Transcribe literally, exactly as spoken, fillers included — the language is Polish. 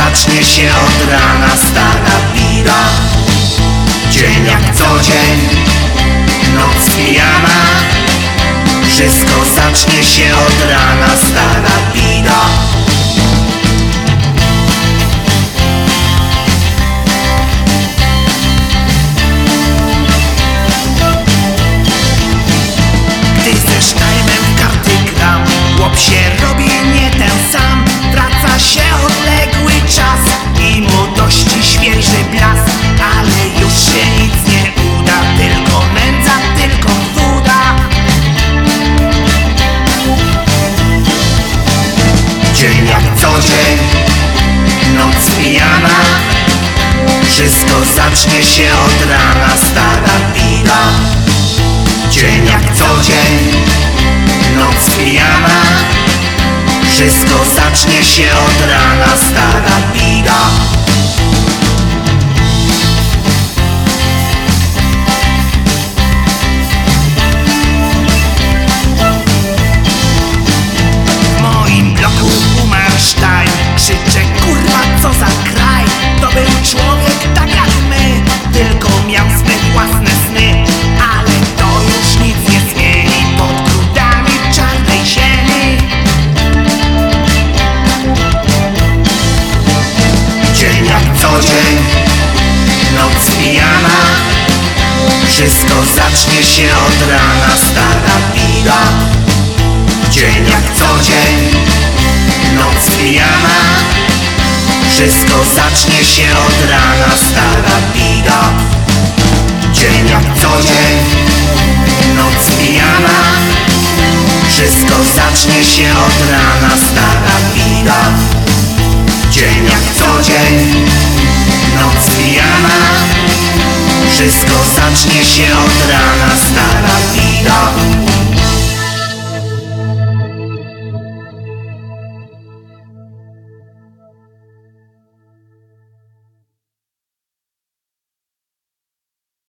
zacznie się od rana, stara bida. Dzień jak co dzień, noc pijana. Wszystko zacznie się od rana, stara bida. Gdy ze Sztajmem w karty gram, chłop się robi nie ten sam. Wraca się odległy czas i młodości świeży blask. Ale już się nic nie uda, tylko nędza, tylko woda. Dzień jak co dzień, noc pijana. Wszystko zacznie się od rana, stara bida. Dzień jak co dzień, noc pijana. Wszystko zacznie się od rana, stara bida. W moim bloku umarł Sztajm. Krzyczę, kurwa, co za kraj. To był człowiek tak jak my, tylko miał swe własne sny. Ale to już nic nie zmieni pod grudami czarnej ziemi. Dzień jak co dzień, noc pijana. Wszystko zacznie się od rana, stara bida. Dzień jak co dzień, noc pijana. Wszystko zacznie się od rana, stara bida. Dzień jak co dzień, noc pijana. Wszystko zacznie się od rana, stara bida. Dzień jak co dzień, noc pijana. Wszystko zacznie się od rana, stara bida.